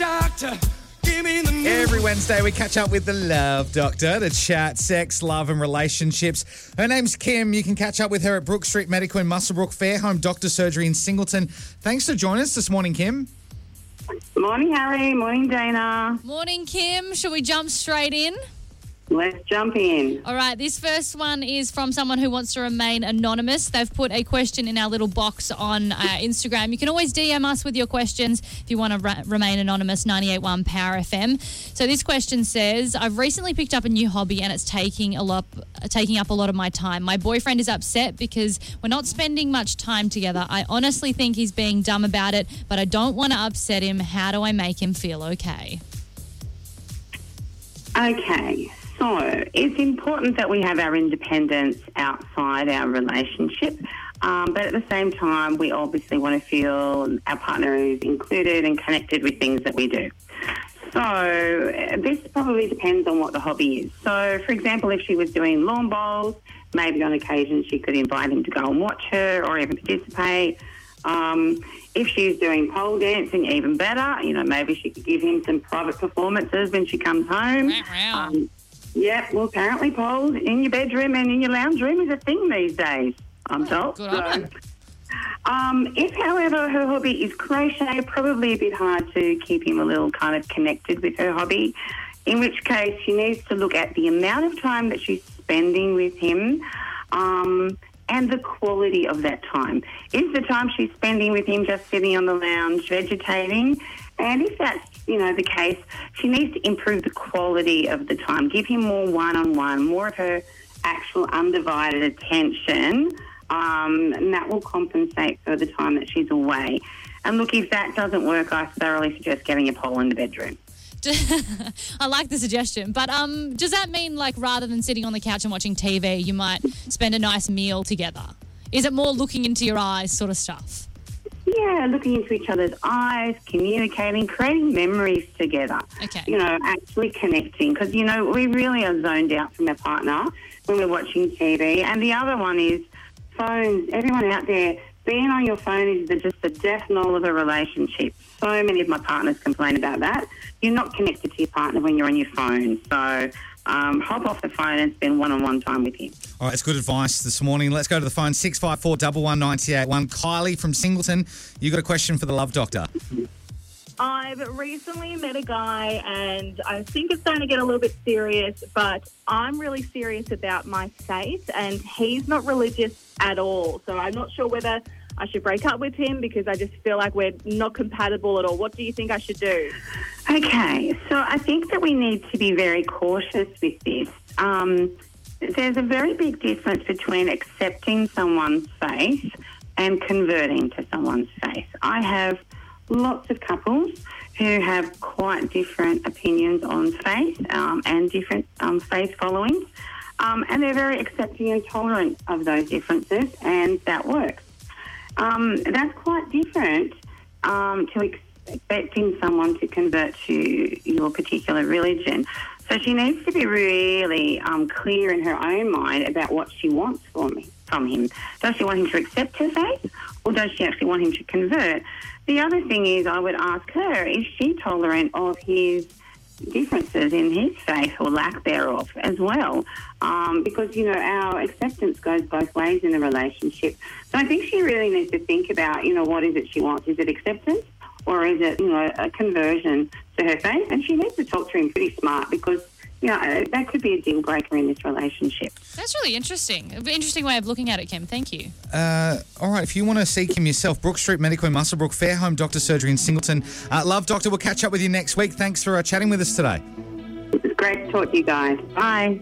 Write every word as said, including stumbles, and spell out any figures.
doctor. Give me the news. Every Wednesday, we catch up with the Love Doctor to chat sex, love, and relationships. Her name's Kim. You can catch up with her at Brook Street Medical in Muswellbrook, Fairhome Doctor Surgery in Singleton. Thanks for joining us this morning, Kim. Morning, Harry. Morning, Dana. Morning, Kim. Shall we jump straight in? Let's jump in. All right, this first one is from someone who wants to remain anonymous. They've put a question in our little box on uh, Instagram. You can always D M us with your questions if you want to ra- remain anonymous, ninety-eight point one Power F M. So this question says, I've recently picked up a new hobby and it's taking a lot, uh, taking up a lot of my time. My boyfriend is upset because we're not spending much time together. I honestly think he's being dumb about it, but I don't want to upset him. How do I make him feel okay? Okay. So it's important that we have our independence outside our relationship, um, but at the same time, we obviously want to feel our partner is included and connected with things that we do. So uh, this probably depends on what the hobby is. So, for example, if she was doing lawn bowls, maybe on occasion she could invite him to go and watch her or even participate. Um, if she's doing pole dancing, even better. You know, maybe she could give him some private performances when she comes home. Wow. Um, Yeah, well, apparently poles in your bedroom and in your lounge room is a thing these days, I'm told. Good on her. Um, if, however, her hobby is crochet, probably a bit hard to keep him a little kind of connected with her hobby, in which case she needs to look at the amount of time that she's spending with him um, and the quality of that time. Is the time she's spending with him just sitting on the lounge, vegetating? And if that's, you know, the case, she needs to improve the quality of the time, give him more one-on-one, more of her actual undivided attention, um, and that will compensate for the time that she's away. And look, if that doesn't work, I thoroughly suggest getting a pole in the bedroom. I like the suggestion, but um, does that mean, like, rather than sitting on the couch and watching T V, you might spend a nice meal together? Is it more looking into your eyes sort of stuff? Yeah, looking into each other's eyes, communicating, creating memories together. Okay. You know, actually connecting. Because, you know, we really are zoned out from our partner when we're watching T V. And the other one is phones. Everyone out there, being on your phone is the, just the death knell of a relationship. So many of my partners complain about that. You're not connected to your partner when you're on your phone. So um, hop off the phone and spend one-on-one time with him. All right, it's good advice this morning. Let's go to the phone, six five four, one one, nine eight one. Kylie from Singleton, you got a question for the Love Doctor. I've recently met a guy and I think it's starting to get a little bit serious, but I'm really serious about my faith and he's not religious at all. So I'm not sure whether I should break up with him because I just feel like we're not compatible at all. What do you think I should do? Okay, so I think that we need to be very cautious with this. Um, there's a very big difference between accepting someone's faith and converting to someone's faith. I have lots of couples who have quite different opinions on faith um, and different um, faith followings, um, and they're very accepting and tolerant of those differences, and that works. Um, that's quite different um, to expecting someone to convert to your particular religion. So she needs to be really um, clear in her own mind about what she wants from him, from him. Does she want him to accept her faith, or does she actually want him to convert? The other thing is, I would ask her, is she tolerant of his differences in his faith or lack thereof as well? Um, because, you know, our acceptance goes both ways in a relationship. So I think she really needs to think about, you know, what is it she wants? Is it acceptance or is it, you know, a conversion to her faith? And she needs to talk to him pretty smart because, you know, that could be a deal breaker in this relationship. That's really interesting. An interesting way of looking at it, Kim. Thank you. Uh, all right, if you want to see Kim yourself, Brook Street Medical in Muswellbrook, Fairhome Doctor Surgery in Singleton. Uh, Love Doctor, we'll catch up with you next week. Thanks for uh, chatting with us today. It's great to talk to you guys. Bye.